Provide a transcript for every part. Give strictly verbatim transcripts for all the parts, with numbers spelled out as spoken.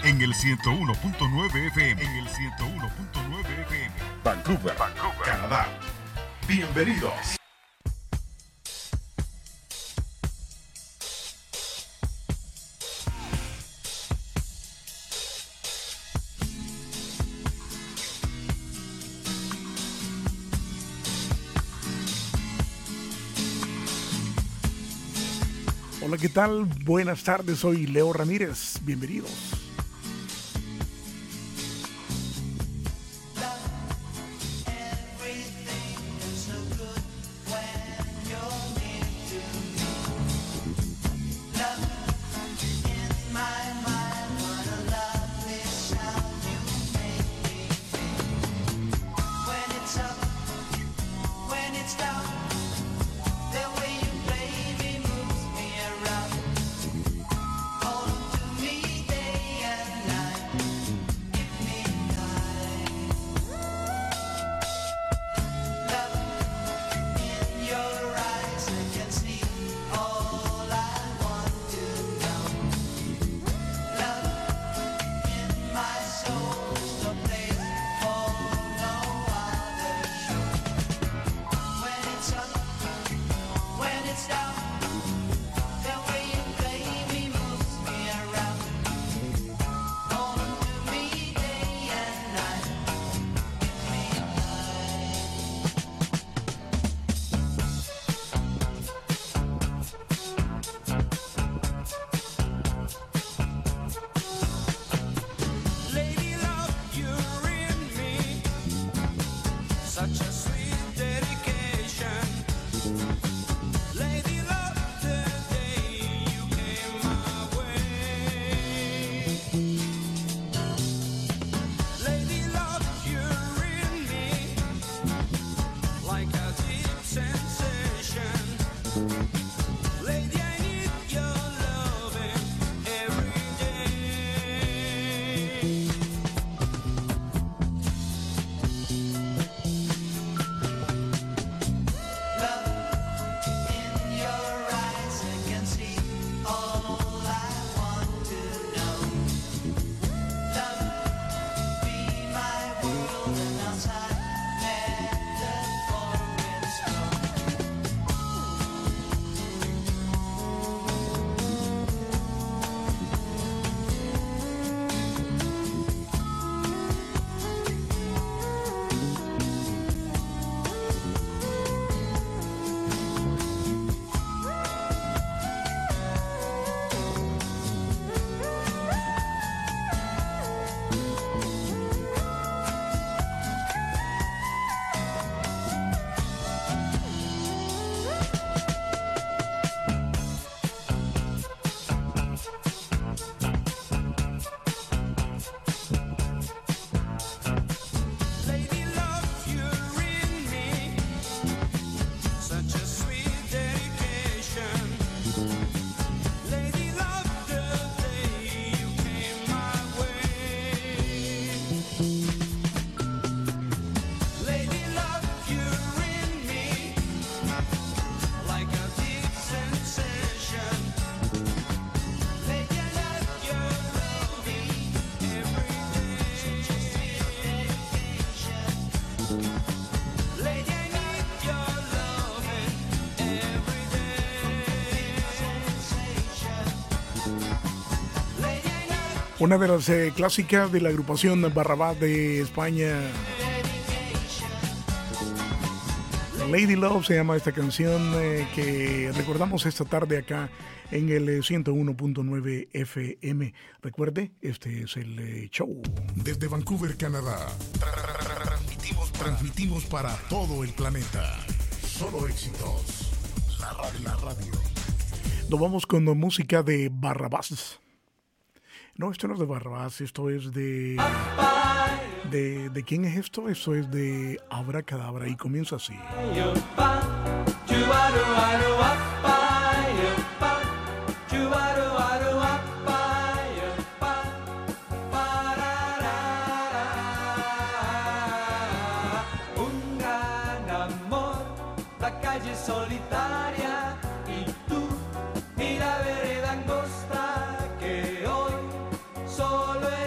en el ciento uno punto nueve F M. En el ciento uno punto nueve F M. Vancouver, Vancouver, Canadá. Bienvenidos. Hola, ¿qué tal? Buenas tardes, soy Leo Ramírez. Bienvenidos. Una de las eh, clásicas de la agrupación Barrabás de España. Lady Love se llama esta canción eh, que recordamos esta tarde acá en el ciento uno punto nueve F M. Recuerde, este es el eh, show. Desde Vancouver, Canadá, transmitimos, transmitimos para todo el planeta. Solo éxitos. La radio. La radio. Nos vamos con música de Barrabás. No, esto no es de Barrabás, esto es de, de... ¿De quién es esto? Esto es de Abracadabra y comienza así. Un gran amor, la calle solitaria y tú y la vereda angosta que hoy solo es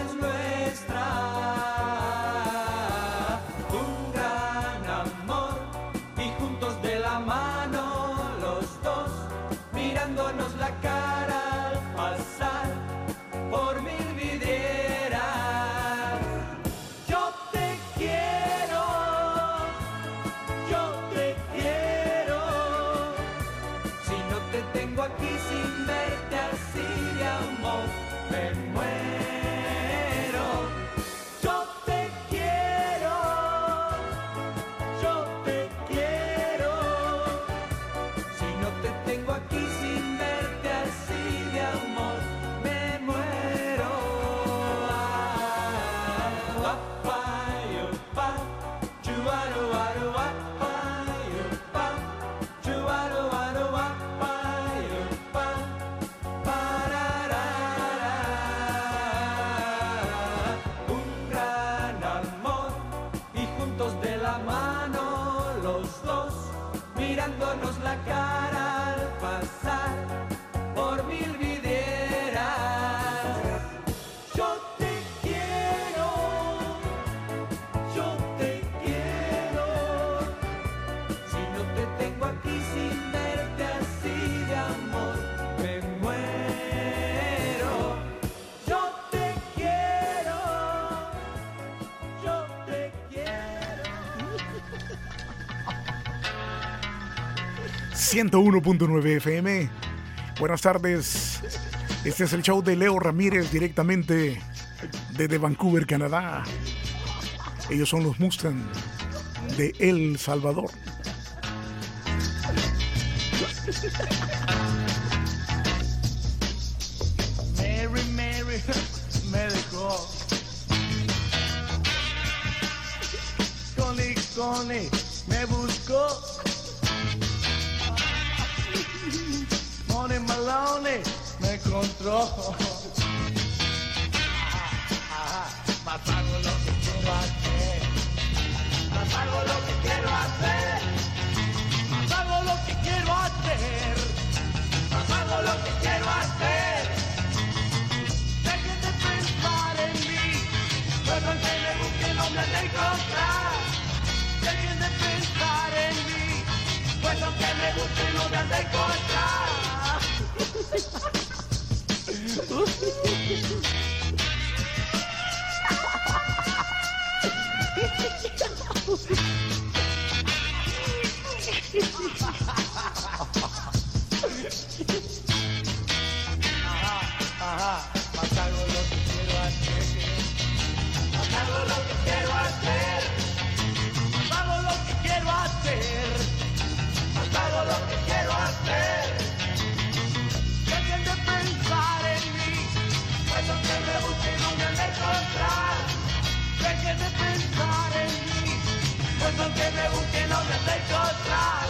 ciento uno punto nueve F M. Buenas tardes. Este es el show de Leo Ramírez directamente desde Vancouver, Canadá. Ellos son los Mustang de El Salvador. Mary, Mary, me dejó. Connie, Connie, me buscó. Money Maloney me encontró. Más hago lo que quiero hacer. Más hago lo que quiero hacer. Más hago lo que quiero hacer. Más hago lo que quiero hacer. Dejen de pensar en mí. Pues aunque me busquen no me han de encontrar. Dejen de pensar en mí. Pues aunque me busquen no me han de encontrar. Ajá, ajá, más hago lo que quiero hacer. Más hago lo que quiero hacer. Más hago lo que quiero hacer. Más hago lo que quiero hacer. Dejen de pensar en mí, pues aunque me busquen no me han de encontrar. Dejen de pensar en mí, pues aunque me busquen no me han de encontrar.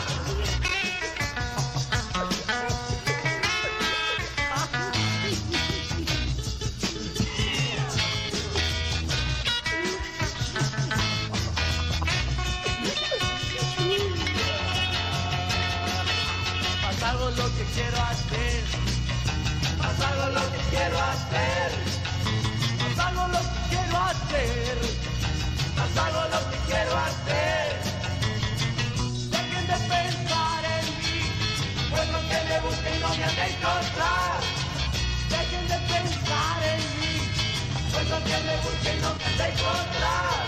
Más hago lo que quiero hacer. Más hago lo que quiero hacer. Más hago lo que quiero hacer. Más hago lo que quiero hacer. Dejen de pensar en mí, pues lo que me busquen no me han de encontrar. Dejen de pensar en mí, pues lo que me busquen no me han de encontrar.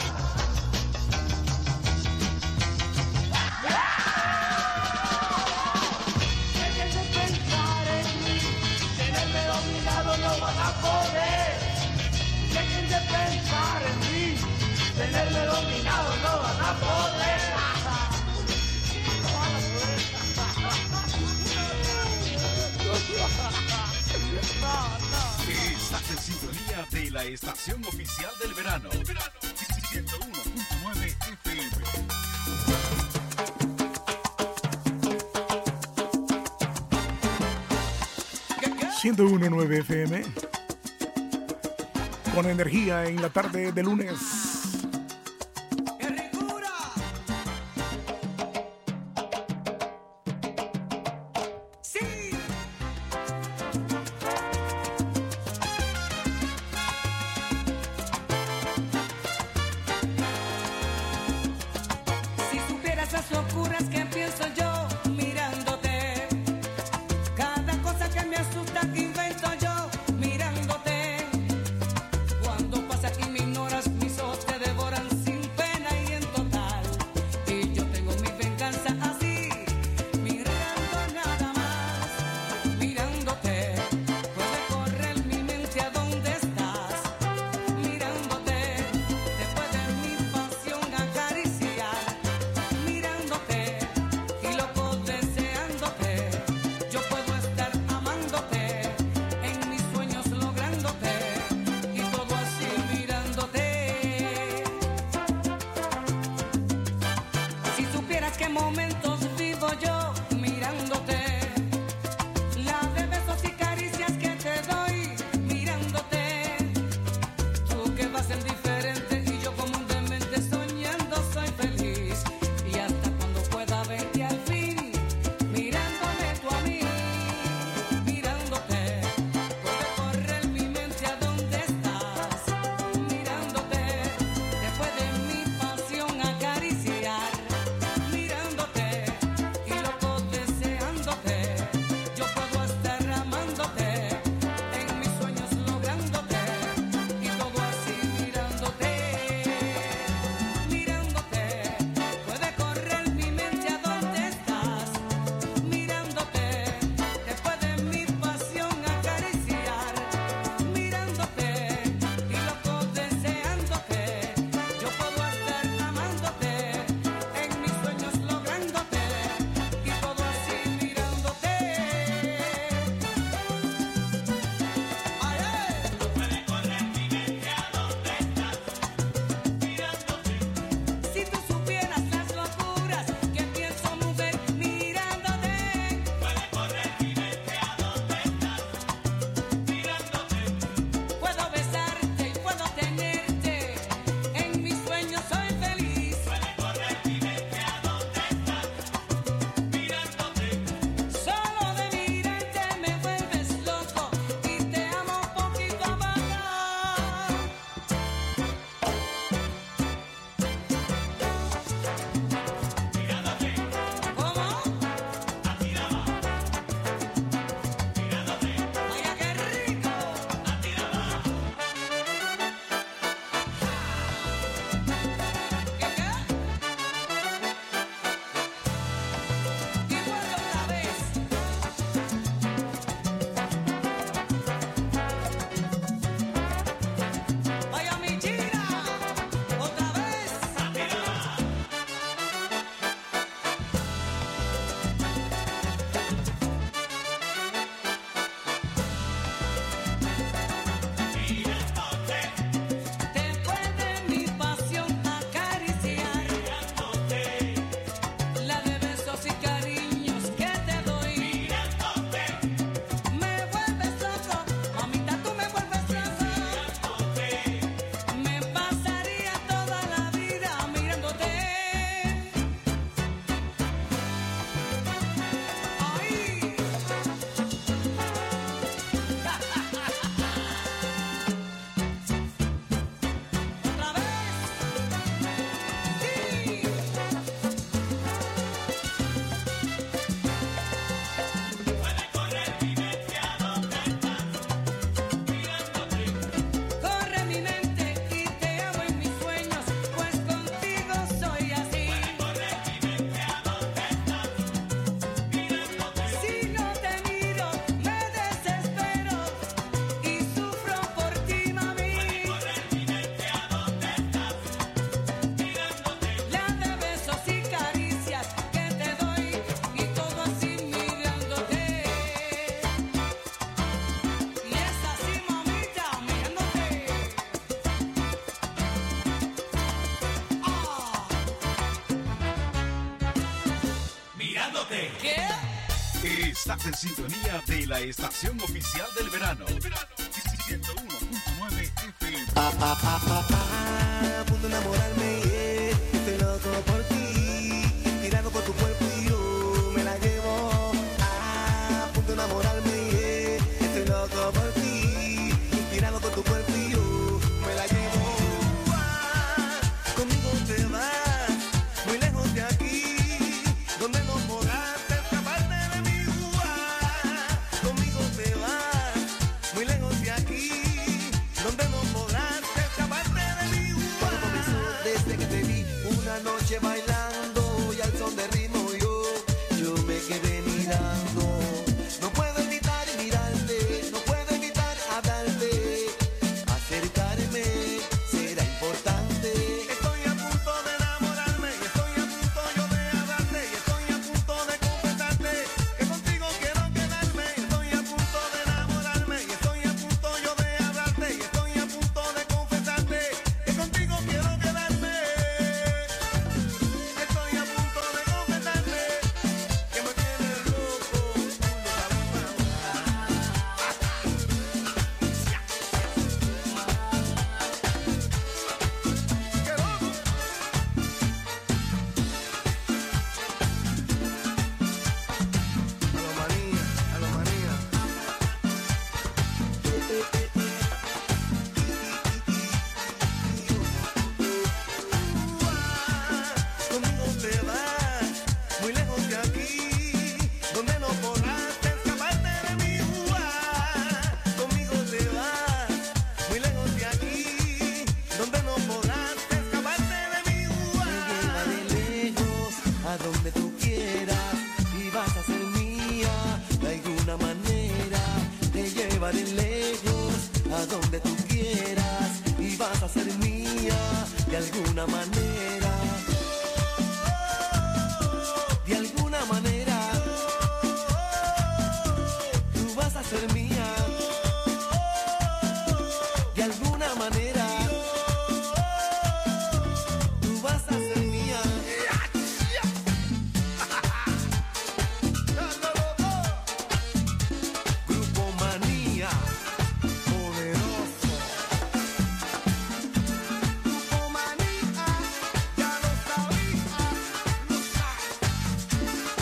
Dejen de pensar en mí, tenerme dominado no van a poder. Dejen de pensar en mí, tenerme dominado no van a poder. No van a poder. No, no. Estás en sintonía de la estación oficial del verano. ciento uno punto nueve F M. ciento uno punto nueve F M. Con energía en la tarde de lunes. ¡Qué ricura! ¡Sí! Si supieras las locuras que pienso yo mirándote, cada cosa que me asusta que invento yo mirándote, cuando pasas y me ignoras mis ojos. Estás en sintonía de la estación oficial del verano. ciento uno punto nueve F M. Ah, ah, ah, ah, ah, a punto de enamorarme, yeah. Estoy loco por ti, tirado por tu cuerpo y yo me la llevo. Ah, a punto de enamorarme, yeah. Estoy loco por ti, tirado por tu cuerpo y yo me la llevo. Ah, conmigo te vas, muy lejos de aquí, donde no podrás escaparte de mí. Ah, conmigo te vas, muy lejos de aquí, donde no podrás escaparte de mí. Todo comenzó desde que te vi una noche bailando y al son de ritmo yo, yo me quedé mirando. No puedo evitar mirarte, no puedo evitar hablarte, acercarme será importante. Estoy a punto de enamorarme y estoy a punto yo de hablarte y estoy a punto de confesarte que contigo quiero quedarme. Estoy a punto de enamorarme y estoy a punto yo de hablarte y estoy a punto de confesarte que contigo quiero quedarme. Estoy a punto de confesarte que me tienes loco, tú lo sabes ¡qué loco! A lo manía, a lo manía. Conmigo te vas, muy lejos de aquí, donde no podrás escaparte de mí. Conmigo te vas, muy lejos de aquí, donde no podrás escaparte de mí. Me lleva de lejos a donde tú quieras y vas a ser mía de alguna manera. Te lleva de lejos a donde tú quieras y vas a ser mía de alguna manera. De alguna manera tú vas a ser mía. De alguna manera tú vas a ser mía. Grupo Manía, poderoso. Grupo Manía, ya lo sabía, lo sabes.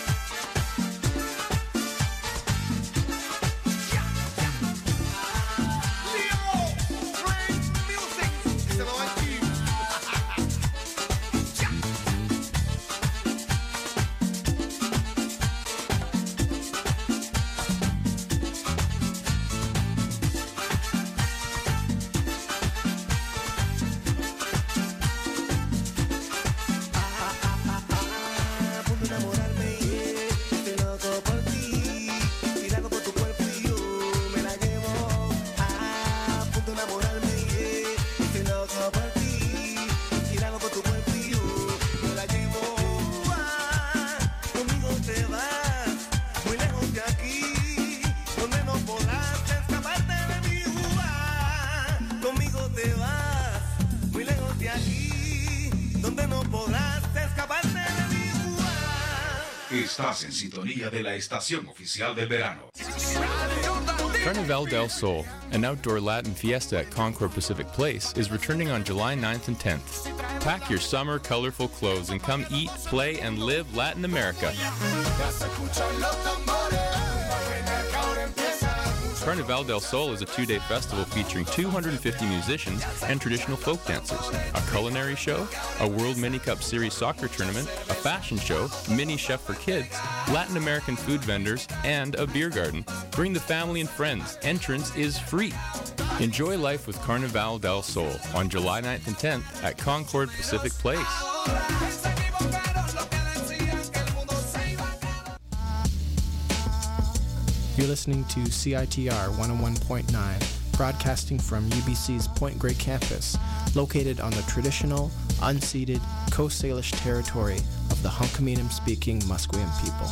Leo, Frank Music, se lo va a decir. A punto de enamorarme, yeah. Estoy loco por ti, tirado por tu cuerpo y yo me la llevo. A punto de enamorarme, yeah. Estoy loco por ti, tirado por tu cuerpo y yo me la llevo. Ah, conmigo te vas, muy lejos de aquí, donde no podrás escaparte de mí. Ah, conmigo te vas, muy lejos de aquí, donde no podrás escaparte de mí. Ah. Estás en sintonía de la estación oficial del verano. Carnival del Sol, an outdoor Latin fiesta at Concord Pacific Place, is returning on July ninth and tenth. Pack your summer colorful clothes and come eat, play, and live Latin America. Carnival del Sol is a two-day festival featuring two hundred fifty musicians and traditional folk dancers, a culinary show, a World Mini Cup Series soccer tournament, a fashion show, mini chef for kids, Latin American food vendors, and a beer garden. Bring the family and friends. Entrance is free. Enjoy life with Carnival del Sol on July ninth and tenth at Concord Pacific Place. You're listening to C I T R one oh one point nine, broadcasting from U B C's Point Grey campus, located on the traditional, unceded Coast Salish territory of the Hunkaminam-speaking Musqueam people.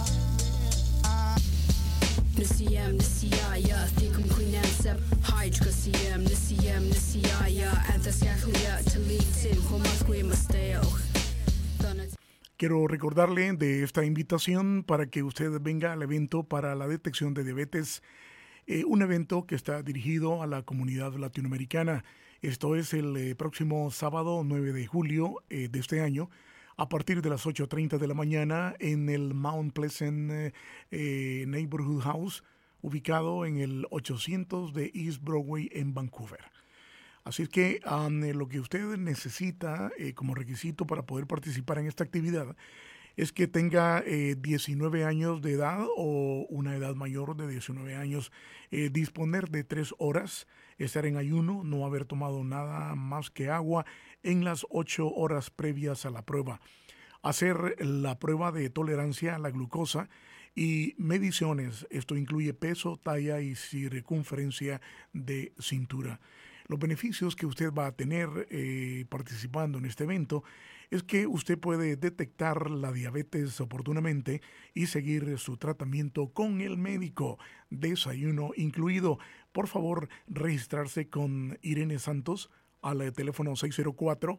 Nisiyam nisiyaya thikum kuinansab hydra siyam nisiyam nisiyaya anthasyakuya talitin homasquim masteo. Quiero recordarle de esta invitación para que usted venga al evento para la detección de diabetes, eh, un evento que está dirigido a la comunidad latinoamericana. Esto es el eh, próximo sábado nueve de julio eh, de este año, a partir de las ocho treinta de la mañana en el Mount Pleasant eh, eh, Neighborhood House, ubicado en el ochocientos de East Broadway en Vancouver. Así es que um, lo que usted necesita eh, como requisito para poder participar en esta actividad es que tenga eh, diecinueve años de edad o una edad mayor de diecinueve años, eh, disponer de tres horas, estar en ayuno, no haber tomado nada más que agua en las ocho horas previas a la prueba, hacer la prueba de tolerancia a la glucosa y mediciones. Esto incluye peso, talla y circunferencia de cintura. Los beneficios que usted va a tener eh, participando en este evento es que usted puede detectar la diabetes oportunamente y seguir su tratamiento con el médico, desayuno incluido. Por favor, registrarse con Irene Santos al teléfono seis cero cuatro,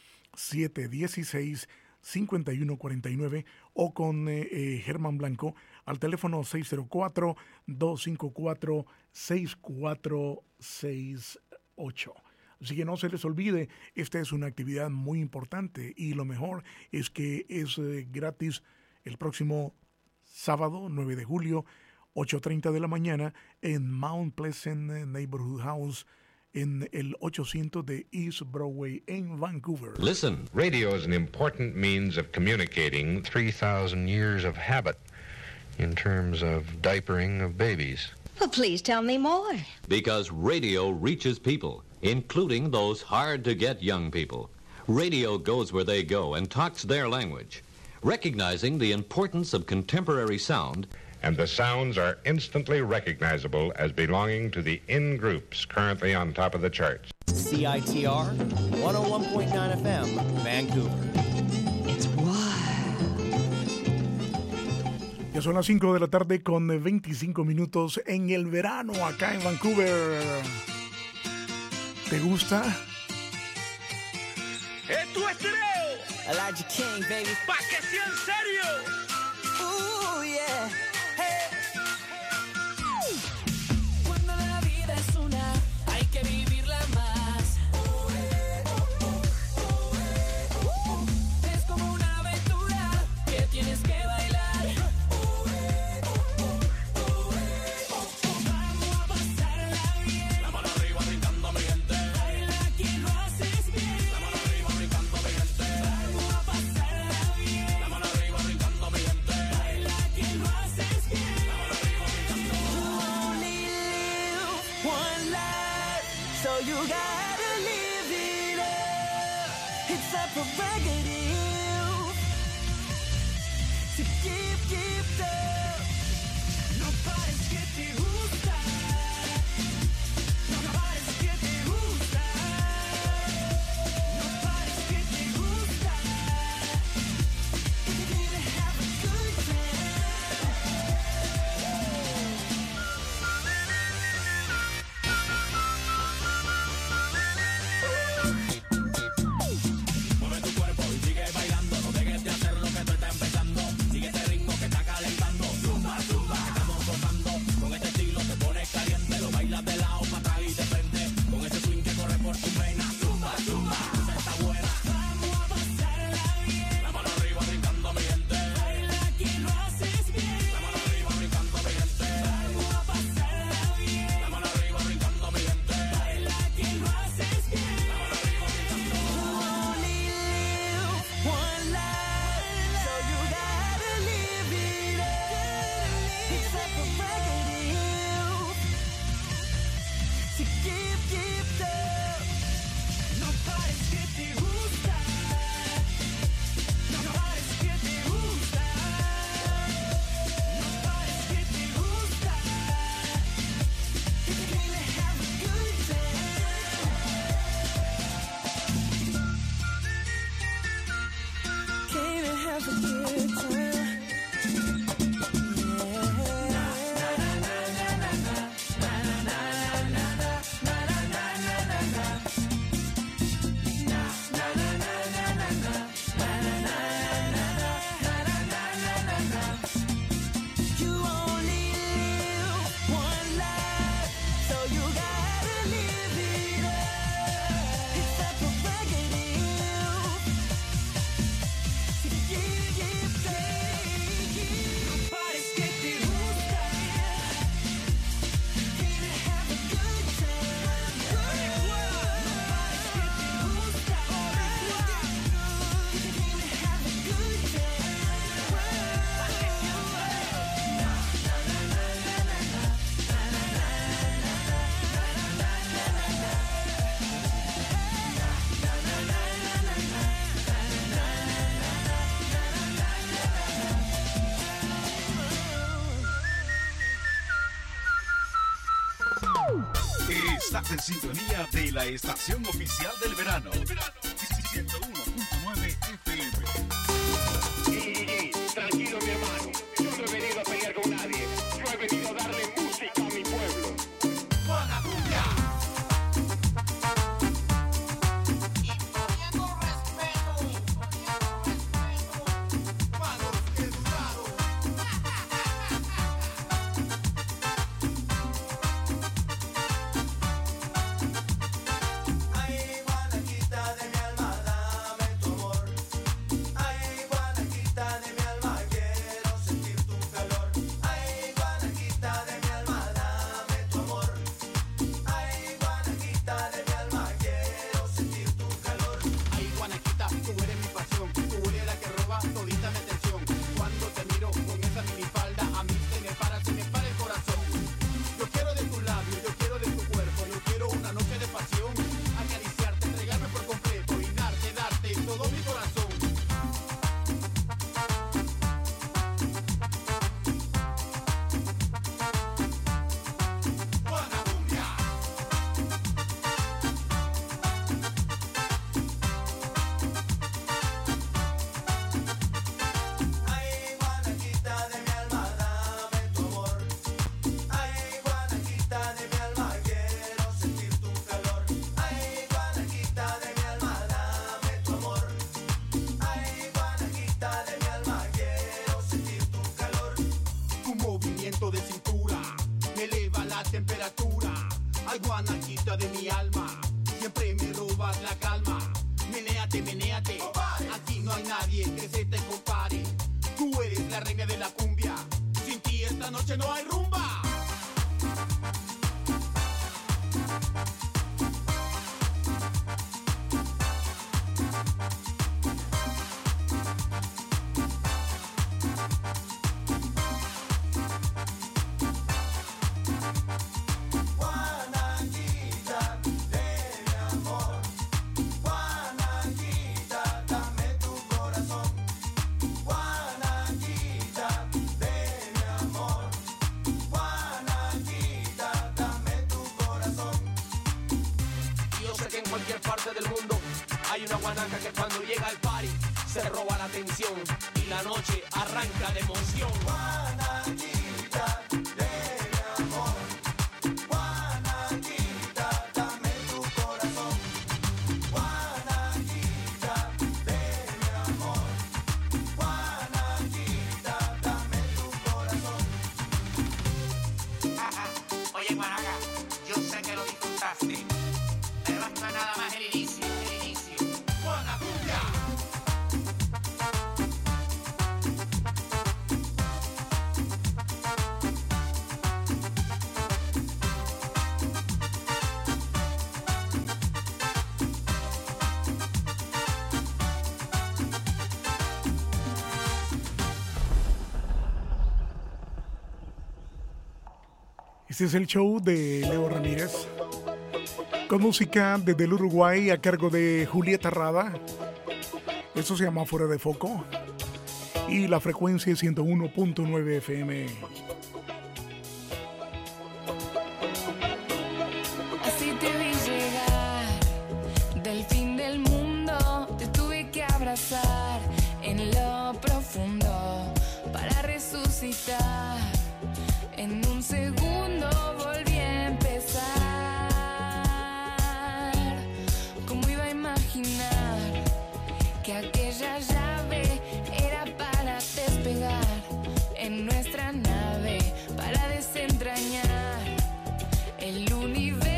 siete uno seis, cinco uno cuatro nueve o con eh, eh, Germán Blanco al teléfono seis cero cuatro, dos cinco cuatro, seis cuatro seis ocho. Así que no se les olvide, esta es una actividad muy importante y lo mejor es que es eh, gratis el próximo sábado nueve de julio, ocho treinta de la mañana en Mount Pleasant Neighborhood House en el ochocientos de East Broadway en Vancouver. Listen, radio is an important means of communicating three thousand years of habit in terms of diapering of babies. Well, please tell me more. Because radio reaches people, including those hard-to-get young people. Radio goes where they go and talks their language, recognizing the importance of contemporary sound. And the sounds are instantly recognizable as belonging to the in groups currently on top of the charts. C I T R one oh one point nine F M, Vancouver. It's wild. Ya son las cinco de la tarde con veinticinco minutos en el verano acá en Vancouver. ¿Te gusta? ¡Es tu estreo! Elijah King, baby. ¡Pa' que sea en serio! Ooh, yeah. Hey. Cuando la vida es una, hay que vivirla más. Es como una aventura que tienes que bailar. Vamos a pasarla bien. La mano arriba brincando, mi gente. Baila que lo haces bien. La mano arriba brincando, mi gente. Vamos a pasarla bien. La mano arriba brincando, mi gente. Baila que lo haces bien. La mano arriba brincando. Only live one life, so you gotta live it up. It's a prerogative to give, give up. No pares que te gusta. No pares que te gusta. No pares que te gusta. If you need to have a good time. Mueve tu cuerpo y sigue bailando. No dejes de hacer lo que tú estás empezando. Sigue este ritmo que está calentando. Zumba, zumba, estamos gozando. Con este estilo te pones caliente. Lo bailas de lado para atrás y de frente. Con ese swing que corre por tu vena. Zumba, zumba, esa está buena. Vamos a pasarla bien. La mano arriba brincando, mi gente. Baila que lo haces bien. La mano arriba brincando, mi gente. Vamos a pasarla bien. La mano arriba brincando, mi gente. Baila que lo haces bien. La mano arriba brincando. Only live one life, so you gotta live it up. It's a prerogative to give, give up. No pares que te gusta. No pares que te gusta. No pares que te gusta. If you need to have a good time, came to have a good time. Yeah. gotta live it up. It's a prerogative. Yeah, yeah, yeah. Nobody's get the rules right. Gonna have a good time. Nobody's get the rules right. Gonna have a good Estás en sintonía de la estación oficial del verano. ciento uno punto nueve F M. Tranquilo, mi hermano. Yo no he venido a pelear con nadie. Yo he venido a darle música a mi pueblo. ¡Juana Cumbia! Ay, Guanaquita de mi alma, dame tu amor. Ay, Guanaquita de mi alma, quiero sentir tu calor. Ay, Guanaquita de mi alma, dame tu amor. Ay, Guanaquita de mi alma, quiero sentir tu calor. Ay, Guanaquita, tú eres mi pasión, tú eres la que roba todita mi atención. Cuando te miro con esa minifalda, a mí se me para, se me para el corazón. Yo quiero de tu labio, yo quiero de tu cuerpo, yo quiero una noche de pasión. Acariciarte, entregarme por completo y darte, darte todo mi corazón. ¡Juana Cumbia! Ay, Guanaquita de mi alma, dame tu amor. Ay, Guanaquita de mi alma, quiero sentir tu calor. Ay, Guanaquita de mi alma, dame tu amor. Ay, Guanaquita de mi alma, quiero sentir tu calor. Tu movimiento de cintura me eleva la temperatura. Ay, Guanaquita de mi alma, siempre me robas la calma. Menéate, menéate, aquí no hay nadie que se te compare. Tú eres la reina de la cumbia, sin ti esta noche no hay rumba. Guanaquita de mi amor. Guanaquita, dame tu corazón. Guanaquita de mi amor. Guanaquita, dame tu corazón. Yo sé que en cualquier parte del mundo hay una guanaca que cuando llega al party se roba la atención y la noche arranca de emoción. Guanaquita de mi amor. Guanaquita, dame tu corazón. Guanaquita de mi amor. Guanaquita, dame tu corazón. Oye, Guanaca, yo sé que lo disfrutaste, pero esto es nada más el inicio, el inicio. ¡Juana Cumbia! Este es el show de Leo Ramírez, con música desde el Uruguay a cargo de Julieta Rada. Esto se llama Fuera de Foco y la frecuencia es ciento uno punto nueve F M. Así te vi llegar del fin del mundo, te tuve que abrazar en lo profundo para resucitar. En un segundo volví a empezar. ¿Cómo iba a imaginar que aquella llave era para despegar en nuestra nave, para desentrañar el universo?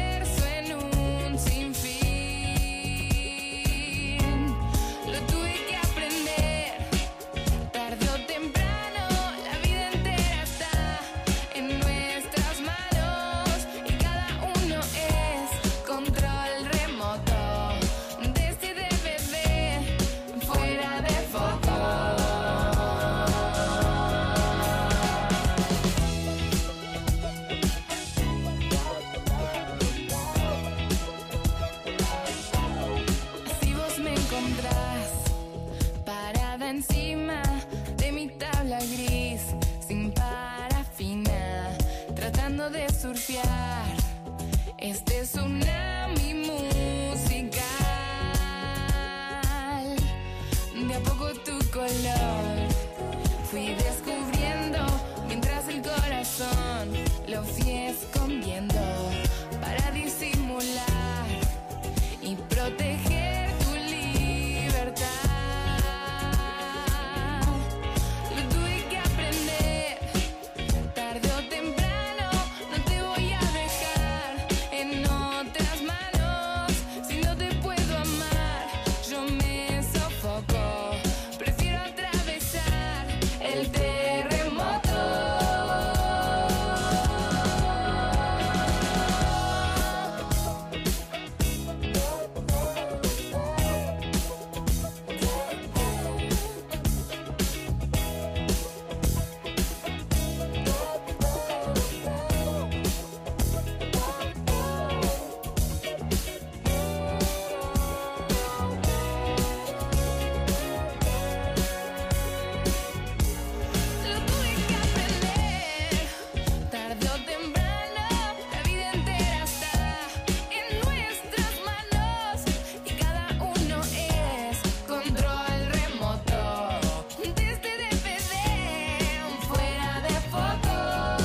Este tsunami musical, de a poco tu color fui descubriendo mientras el corazón lo fui escondiendo para disimular y proteger tu libertad. Lo tuve que aprender, tarde o temprano no te voy a dejar en otras manos. Si no te puedo amar, yo me sofoco. Prefiero atravesar el terremoto. Lo tuve que aprender, tarde o temprano, la vida entera está en nuestras manos y cada uno es control remoto. Desde D V D, fuera de foco.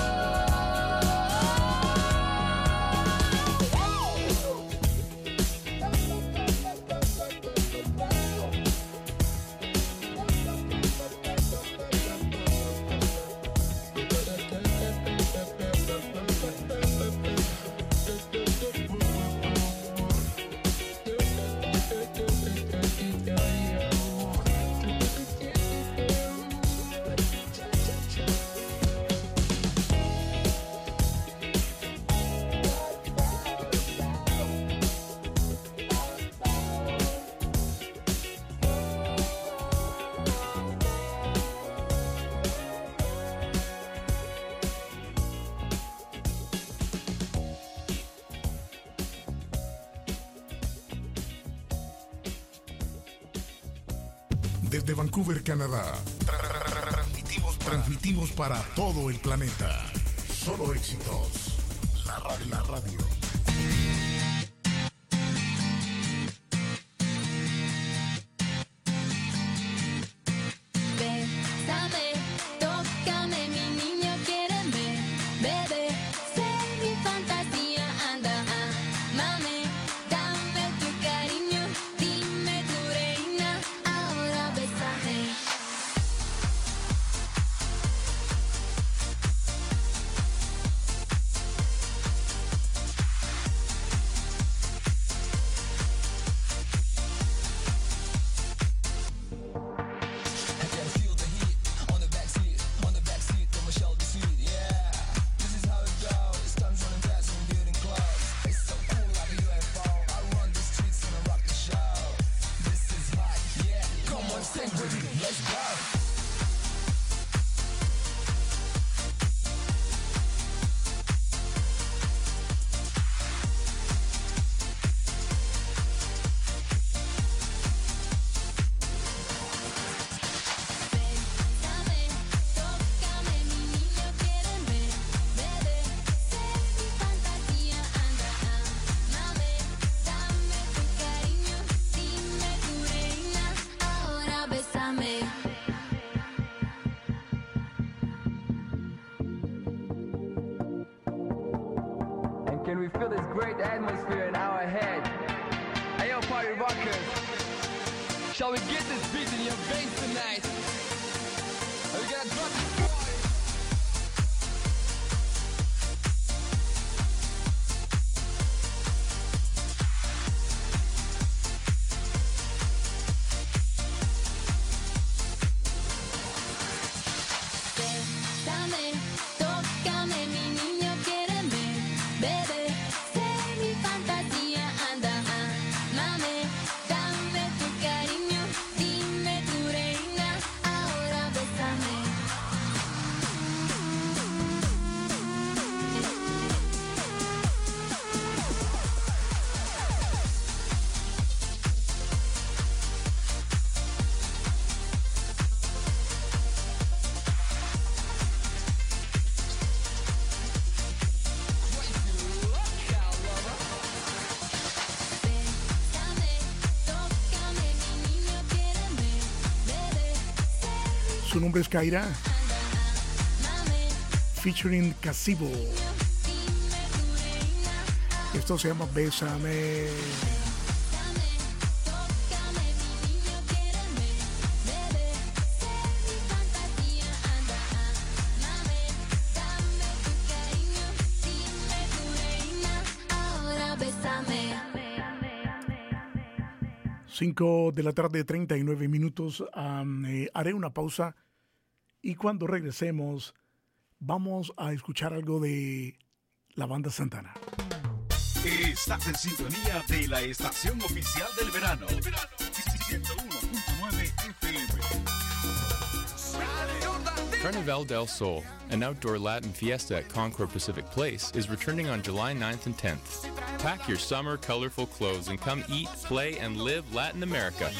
Desde Vancouver, Canadá, transmitimos, transmitimos para todo el planeta. Solo éxitos. La radio. La radio. Bésame, tócame, mi niño, quiéreme, bebé, sé mi fantasía, anda, amame, dame tu cariño, dime tu reina, ahora bésame. Can we feel this great atmosphere in our head? Hey, yo, party rockers, shall we get this beat in your veins tonight? Are we gonna drop this party? Bésame, tócame, mi niño, quiéreme, bebé, sé mi fantasía, anda, amame, dame tu cariño, Su nombre es Kaira, featuring Casibo. Esto se llama Bésame. cinco de la tarde, treinta y nueve minutos. Um, eh, haré una pausa y cuando regresemos vamos a escuchar algo de la banda Santana. Estás en sintonía de la estación oficial del verano. ciento uno punto nueve F M. Carnaval del Sol, an outdoor Latin fiesta at Concord Pacific Place, is returning on July ninth and tenth. Pack your summer colorful clothes and come eat, play, and live Latin America.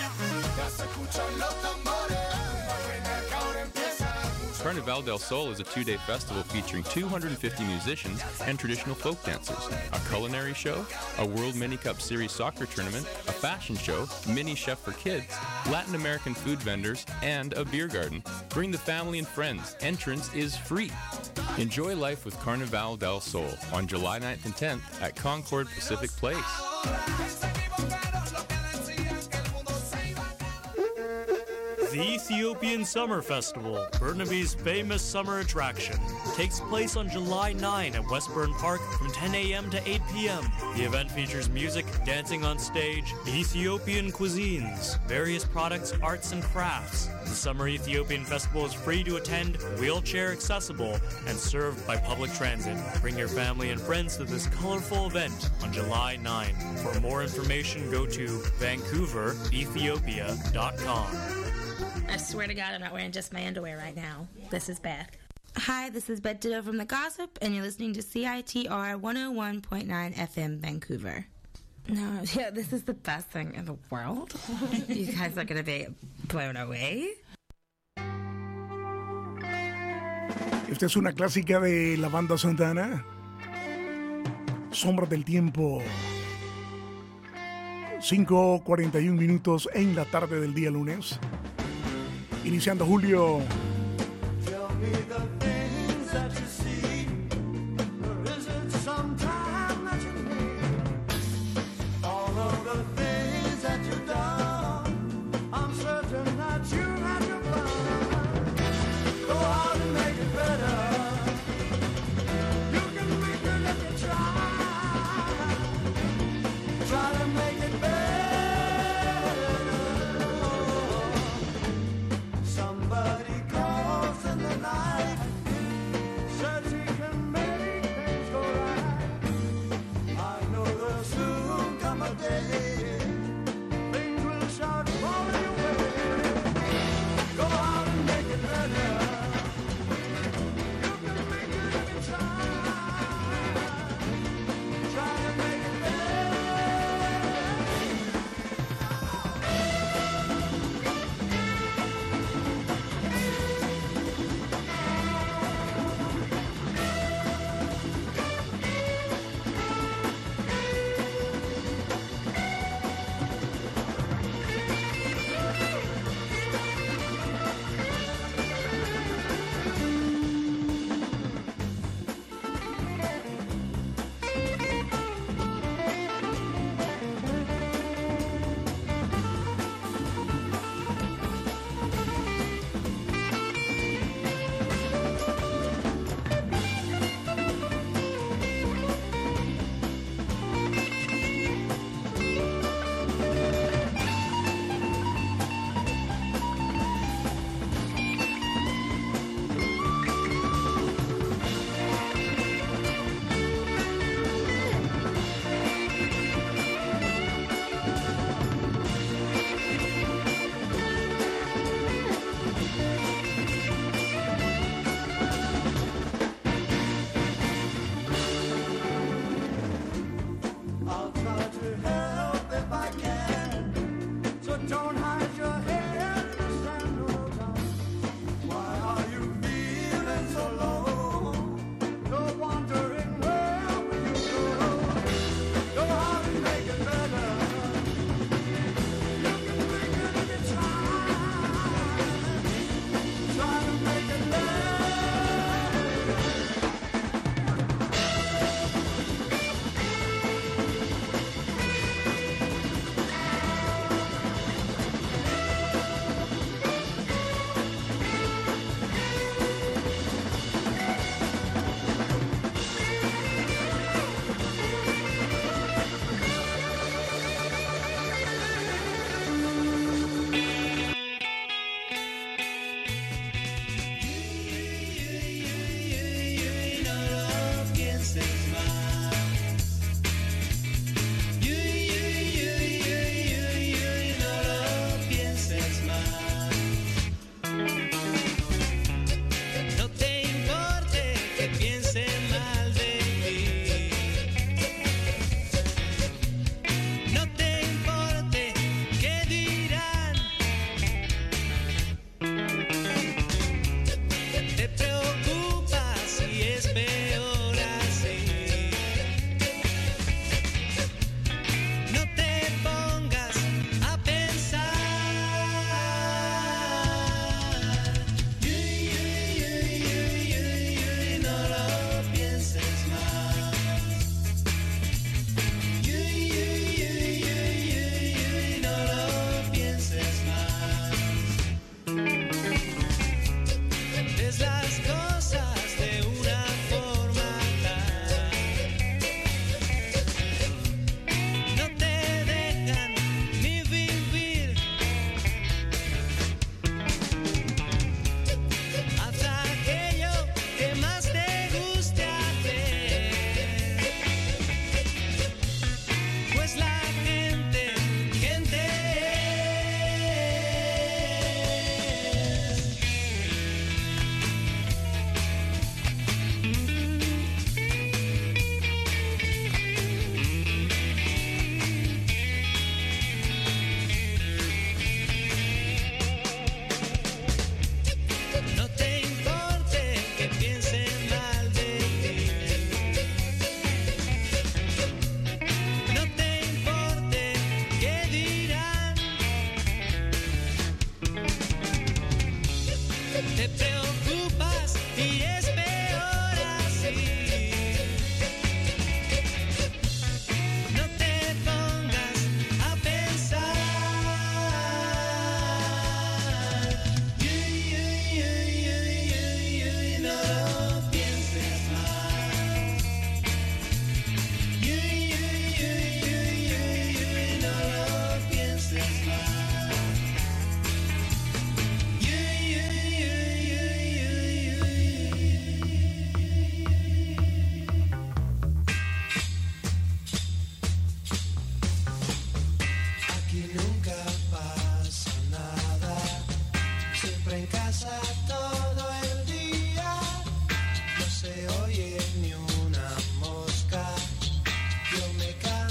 Carnaval del Sol is a two-day festival featuring two hundred fifty musicians and traditional folk dancers, a culinary show, a World Mini Cup Series soccer tournament, a fashion show, mini chef for kids, Latin American food vendors, and a beer garden. Bring the family and friends. Entrance is free. Enjoy life with Carnaval del Sol on July ninth and tenth at Concord Pacific Place. The Ethiopian Summer Festival, Burnaby's famous summer attraction, takes place on July ninth at Westburn Park from ten a.m. to eight p.m. The event features music, dancing on stage, Ethiopian cuisines, various products, arts, and crafts. The Summer Ethiopian Festival is free to attend, wheelchair accessible, and served by public transit. Bring your family and friends to this colorful event on July ninth. For more information, go to vancouver ethiopia dot com. I swear to God, I'm not wearing just my underwear right now. This is Beth. Hi, this is Beth Ditto from The Gossip, and you're listening to C I T R one oh one point nine F M Vancouver. No, yeah, this is the best thing in the world. You guys are going to be blown away. Esta es una clásica de la banda Santana. Sombra del Tiempo. cinco cuarenta y un minutos en la tarde del día lunes. Iniciando julio. Tell me the things that you see. Or is it some time that you need? All of the things that you've done, I'm certain that you had your fun. Go on and make it better. You can make it if you try. Try to make it better. Somebody calls in the night.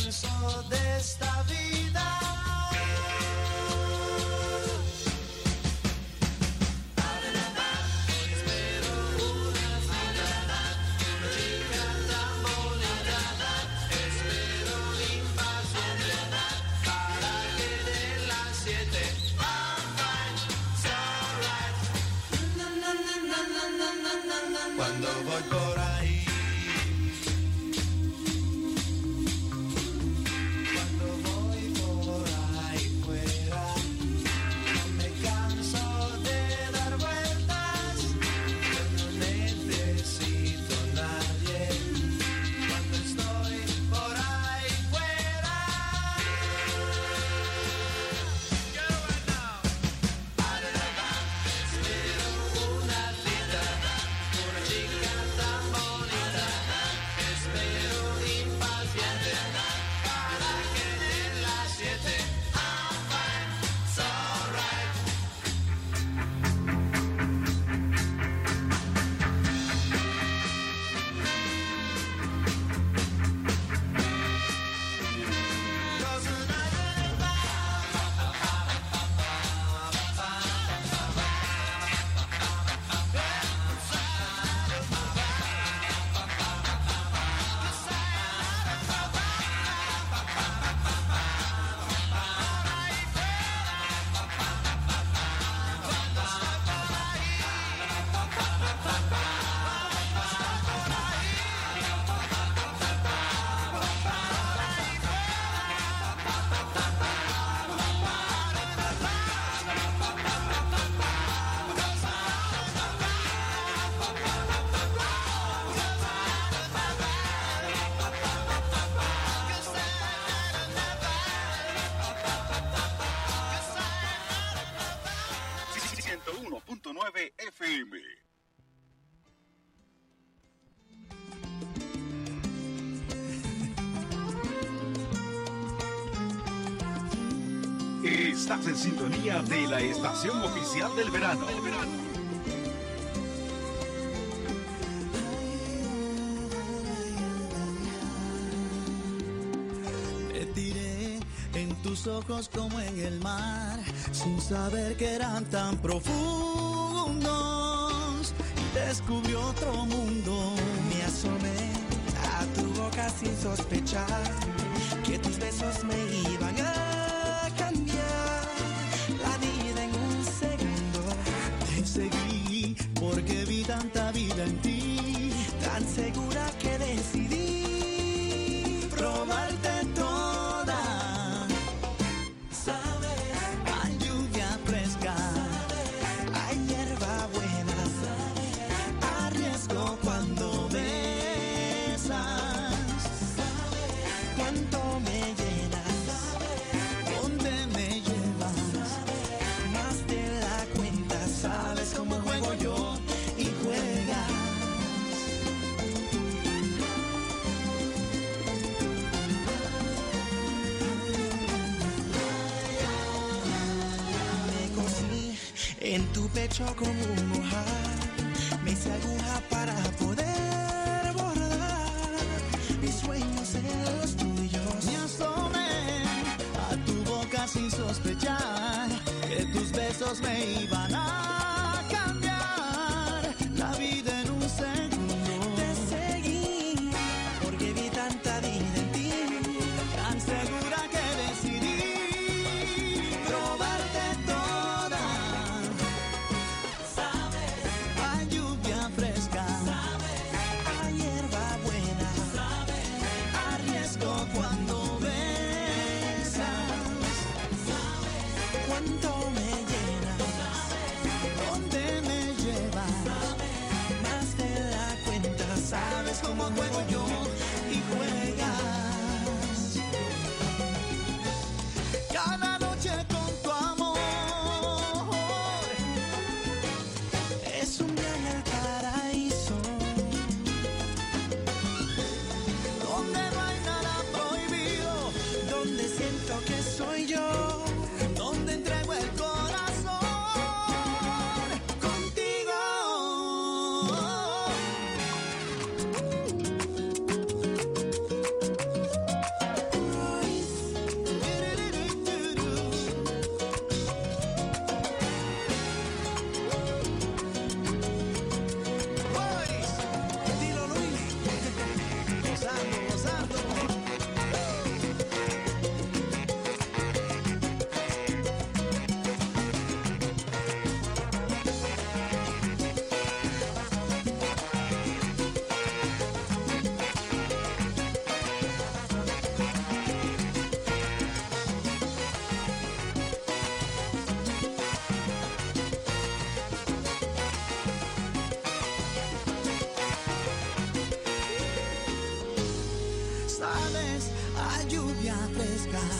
canso de esta vida. Espero una cita, una chica tan bonita. Espero impaciente para que den las siete. I'm fine, it's alright. Na, na, na, na, na, na, na, na, na. Cuando voy por ahí, cuando voy por ahí fuera, no me canso de dar vueltas. Yo no necesito a nadie cuando estoy por ahí fuera. Espero una cita, una chica tan bonita. Espero impaciente para que den las siete. I'm fine, it's alright. Cause the night ciento uno punto nueve F M. Estás en sintonía de la estación oficial del verano. Te tiré en tus ojos como en el mar, sin saber que eran tan profundos. Descubrí otro mundo. Me asomé a tu boca sin sospechar que tus besos me iban a cambiar la vida en un segundo. Te seguí porque vi tanta vida en ti, tan segura que decidí probarte toda. Sabes, a lluvia fresca, a hierba buena, arriesgo cuando besas. Cuánto me llenas, dónde me llevas, más de la cuenta. Sabes cómo juego yo y juegas. Me cosí en tu pecho como un ojal, me hice aguja para poder bordar mis sueños en los tuyos. Me asomé a tu boca sin sospechar que tus besos me iban a cambiar la vida en un segundo. Te seguí porque vi tanta vida en ti, tan segura que decidí probarte toda. Sabes, a lluvia fresca, sabes, a hierba buena, sabes, arriesgo cuando besas. Sabes, cuánto me llenas, sabes,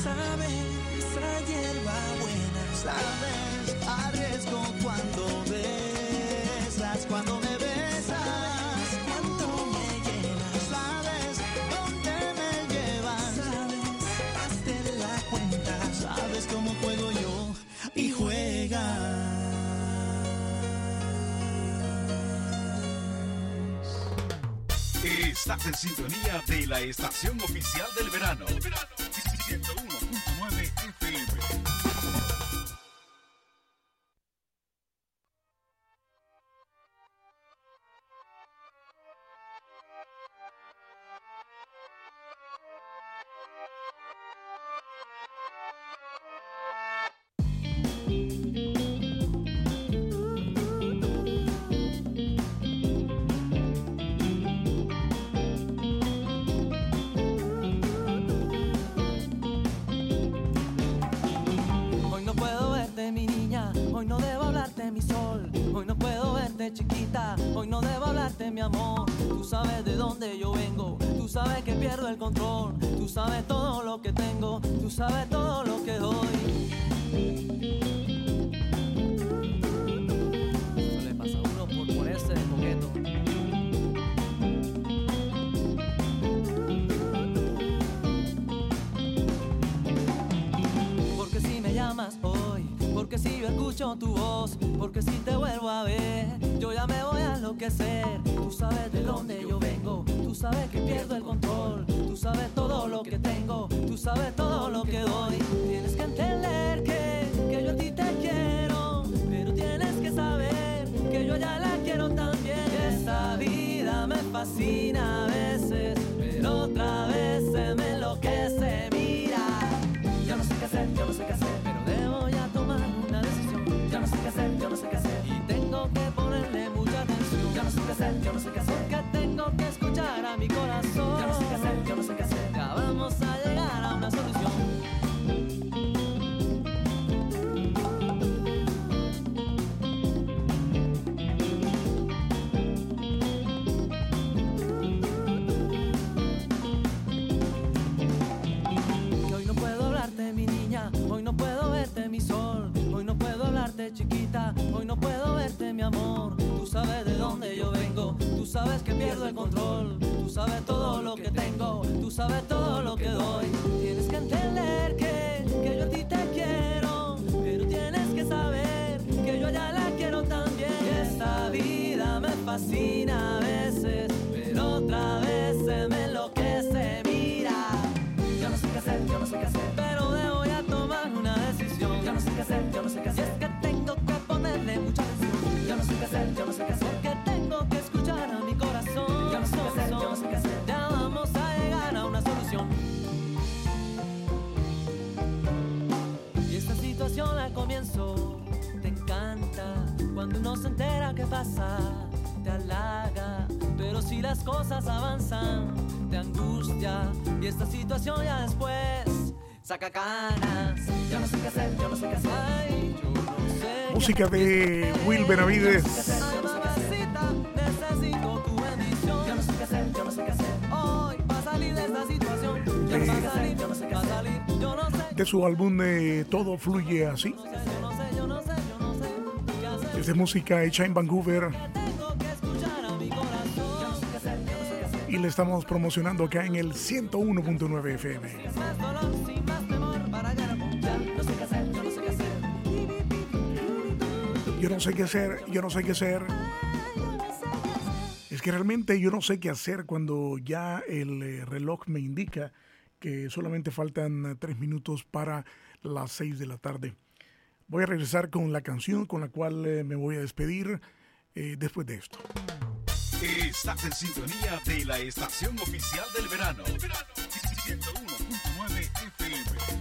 sabes, esa hierba buena, sabes, arriesgo cuando besas, cuando me besas, cuánto me llenas, sabes, dónde me llevas, sabes, hazte la cuenta, sabes cómo juego yo y juegas. Estás en sintonía de la estación oficial del verano. ciento uno punto nueve F M. Hoy no puedo verte, mi niña, hoy no debo hablarte, mi sol. Hoy no puedo verte, chiquita, hoy no debo hablarte, mi amor. Tú sabes de dónde yo vengo, tú sabes que pierdo el control. Tú sabes todo lo que tengo, tú sabes todo lo que doy. Eso le pasa a uno por ponerse de coqueto. Porque si me llamas hoy, porque si yo escucho tu voz, porque si te vuelvo a ver, yo ya me voy a enloquecer. Tú sabes de dónde yo vengo, tú sabes que pierdo el control. Tú sabes todo lo que tengo, tú sabes todo lo que doy. Tienes que entender que, que yo a ti te quiero, pero tienes que saber que yo ya la quiero también. Que esta vida me fascina a veces, pero otra vez se me enloquece. Mira, yo no sé qué hacer, yo no sé qué hacer, pero debo ya tomar una decisión. Yo no sé qué hacer, yo no sé qué hacer, y tengo que ponerle mucha atención. Yo no sé qué hacer, yo no sé qué hacer, porque tengo que escuchar a mi corazón. Yo no sé qué hacer, yo no sé qué hacer, ya vamos a llegar a una solución. Que hoy no puedo hablarte, mi niña, hoy no puedo verte, mi sol. Hoy no puedo hablarte, chiquita, hoy no puedo verte, mi amor. Tú sabes de dónde yo vengo, tú sabes que pierdo el control. Tú sabes todo lo que tengo, tú sabes todo lo que doy. Tienes que entender que, que yo a ti te quiero, pero tienes que saber que yo ya la quiero también. Que esta vida me fascina a veces, pero otra vez se me enloquece. Mira, yo no sé qué hacer, yo no sé qué hacer, pero debo ya tomar una decisión. Yo no sé qué hacer, yo no sé qué hacer, es que tengo que ponerle mucha atención. Yo no sé qué hacer, yo no sé qué hacer, porque tengo que escuchar a mi corazón. Yo no sé qué hacer, yo no sé qué hacer, ya vamos a llegar a una solución. Y esta situación al comienzo te encanta, cuando uno se entera que pasa, te halaga, pero si las cosas avanzan, te angustia, y esta situación ya después saca canas. Yo no sé qué hacer, yo no sé qué hacer, ay, yo no sé. Música de Will Benavides. Ay, mamacita, necesito tu bendición. Yo no sé qué hacer, yo no sé qué hacer, hoy para salir de esta situación. Yo no sé qué hacer, yo no sé qué hacer, salir, yo no sé. De su álbum de Todo Fluye Así. Yo no sé, yo no sé, yo no sé qué hacer. Es de música hecha en Vancouver. Tengo que escuchar a mi corazón. Yo no sé qué hacer, yo no sé qué hacer. Y le estamos promocionando acá en el ciento uno punto nueve F M. Más dolor, sin más temor, para llegar a punta. No sé qué hacer, yo no sé qué hacer. Yo no sé qué hacer, yo no sé qué hacer. Es que realmente yo no sé qué hacer cuando ya el eh, reloj me indica que solamente faltan eh, tres minutos para las seis de la tarde. Voy a regresar con la canción con la cual eh, me voy a despedir eh, después de esto. Estás en sintonía de la estación oficial del verano. ciento uno punto nueve F M.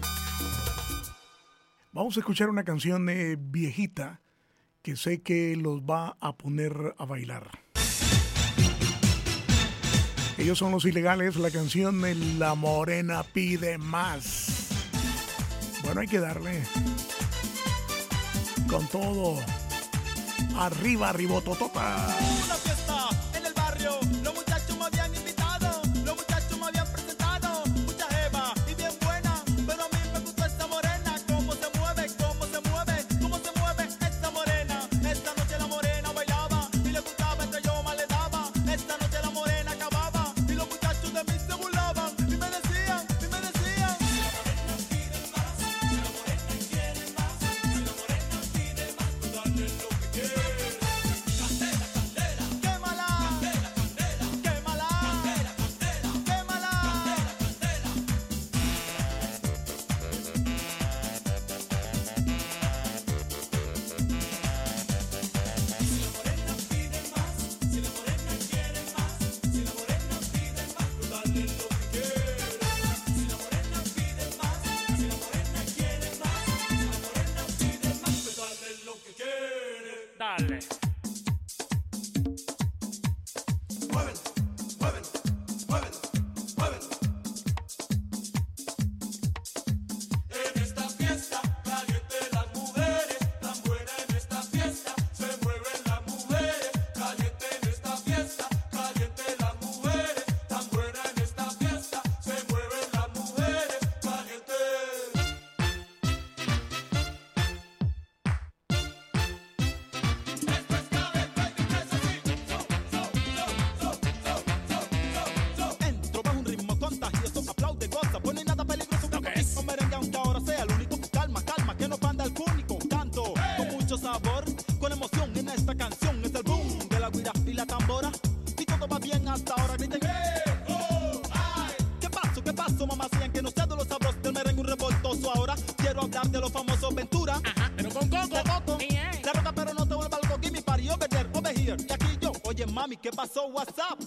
Vamos a escuchar una canción eh, viejita que sé que los va a poner a bailar. Ellos son Los Ilegales, la canción de La Morena Pide Más. Bueno, hay que darle con todo. Arriba, arribototota. Una fiesta en el barrio, los muchachos me habían invitado, los muchachos me habían presentado, mucha jeva y bien buena, pero a mí me darle. En esta fiesta, caliente las mujeres, tan buena en esta fiesta, se mueven las mujeres, caliente en esta fiesta, caliente las mujeres, tan buena en esta fiesta, se mueven las mujeres, caliente. Entro bajo un ritmo contagioso, aplaude, goza, bueno y nada peligroso. Compromiso merengue aunque ahora sea el único. Calma, calma, que no panda el cúnico. Canto con mucho sabor, con emoción en esta canción. Es el boom de la guira y la tambora. Y todo va bien hasta ahora, griten ¿qué paso, qué paso, mamá? Sean que no sé de los sabros del merengue un revoltoso. Ahora quiero hablar de los famosos Ventura. Pero con coco, de coco. La roca pero no te vuelva loco. Give me party over there, over here. Y aquí yo, oye mami, ¿qué pasó? What's up?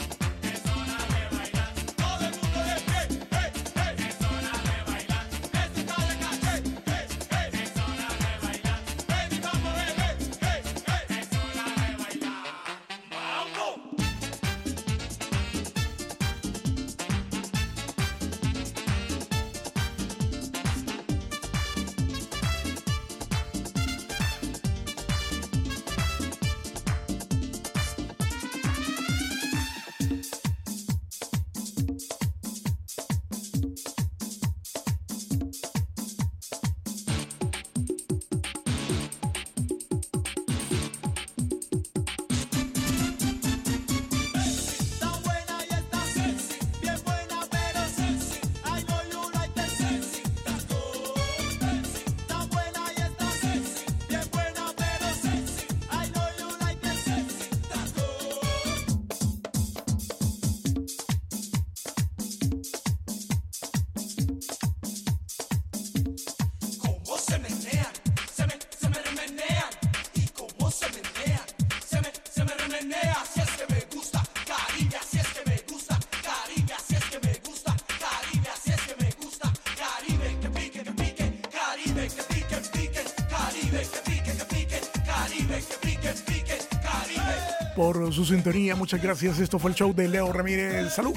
Cómo se menean, se me, se me remenean. Y cómo se menean, se me, se me remenea. Si es que me gusta, Caribe, así es que me gusta, Caribe, así es que me gusta, Caribe, así es que me gusta, Caribe, que pique, que pique, Caribe, que pique, pique, Caribe, que pique, que pique, Caribe, que pique, pique, Caribe. Por su sintonía, muchas gracias. Esto fue el show de Leo Ramírez. Salud.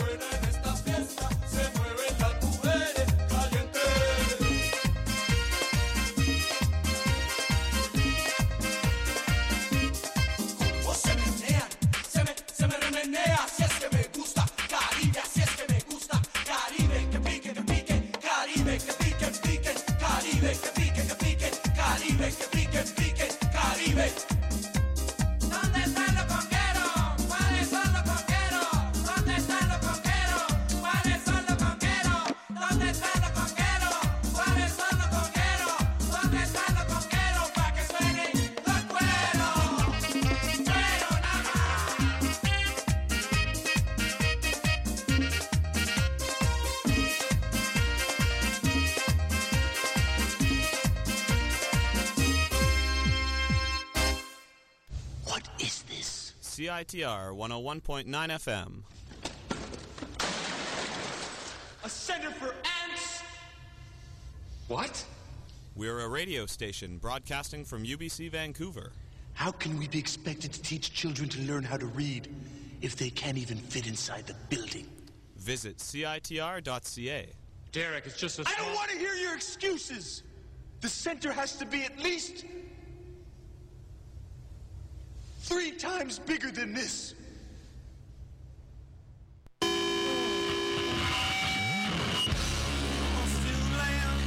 Cómo se menean, se me, se me remenea. Si es que me gusta, Caribe, así es que me gusta, Caribe, que pique, que pique, Caribe, que pique, pique, Caribe, que pique, que pique, Caribe, que pique, pique, Caribe. ¿Dónde están los congueros? ¿Cuáles son los congueros? ¿Dónde están los congueros? ¿Cuáles son los congueros? ¿Dónde están los congueros? ¿Cuáles son los congueros? ¿Dónde están los congueros? Pa' que suenen los cueros. Cuero nada más. What is this? C I T R one oh one point nine F M. A center for ants. What? We're a radio station broadcasting from U B C Vancouver. How can we be expected to teach children to learn how to read if they can't even fit inside the building? Visit C I T R dot C A. Derek, it's just a I don't want to hear your excuses. The center has to be at least three times bigger than this.